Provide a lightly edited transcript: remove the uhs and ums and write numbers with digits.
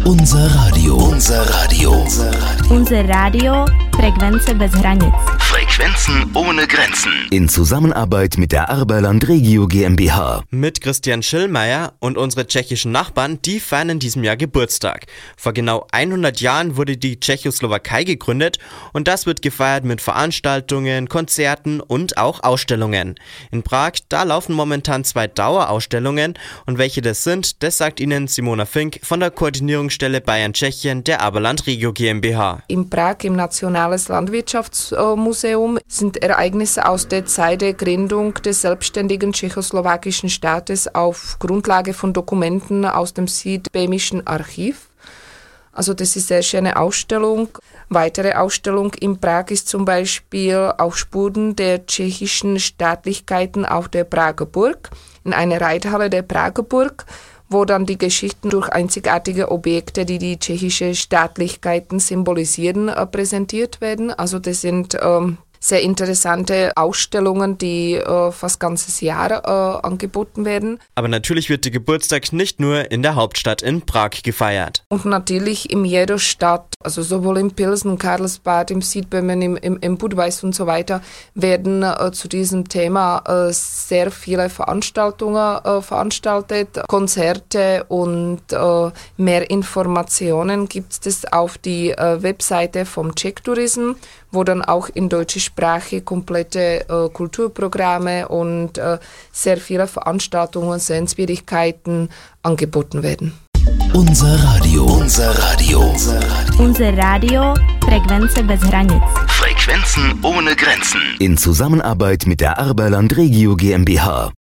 Unser Radio. Unser Radio. Unser Radio, Frekvence bez hranic. Frequenzen ohne Grenzen. In Zusammenarbeit mit der Arberland Regio GmbH. Mit Christian Schillmeier und unsere tschechischen Nachbarn, die feiern in diesem Jahr Geburtstag. Vor genau 100 Jahren wurde die Tschechoslowakei gegründet und das wird gefeiert mit Veranstaltungen, Konzerten und auch Ausstellungen. In Prag, da laufen momentan 2 Dauerausstellungen und welche das sind, das sagt Ihnen Simona Fink von der Koordinierungsstelle Bayern-Tschechien der Arberland Regio GmbH. In Prag im Nationales Landwirtschaftsmuseum sind Ereignisse aus der Zeit der Gründung des selbstständigen tschechoslowakischen Staates auf Grundlage von Dokumenten aus dem Südböhmischen Archiv. Also das ist eine sehr schöne Ausstellung. Weitere Ausstellung in Prag ist zum Beispiel auf Spuren der tschechischen Staatlichkeiten auf der Prager Burg, in einer Reithalle der Prager Burg, wo dann die Geschichten durch einzigartige Objekte, die die tschechische Staatlichkeiten symbolisieren, präsentiert werden. Also das sind sehr interessante Ausstellungen, die fast ganzes Jahr angeboten werden. Aber natürlich wird der Geburtstag nicht nur in der Hauptstadt in Prag gefeiert. Und natürlich in jeder Stadt, also sowohl in Pilsen, Karlsbad, im Südböhmen, im Budweis und so weiter, werden zu diesem Thema sehr viele Veranstaltungen veranstaltet, Konzerte und mehr Informationen gibt es auf die Webseite vom Czech Tourism, wo dann auch in deutscher Sprache komplette Kulturprogramme und sehr viele Veranstaltungen, Sehenswürdigkeiten angeboten werden. Unser Radio. Unser Radio. Unser Radio, Frekvence bez hranic. Frequenzen ohne Grenzen. In Zusammenarbeit mit der Arberland Regio GmbH.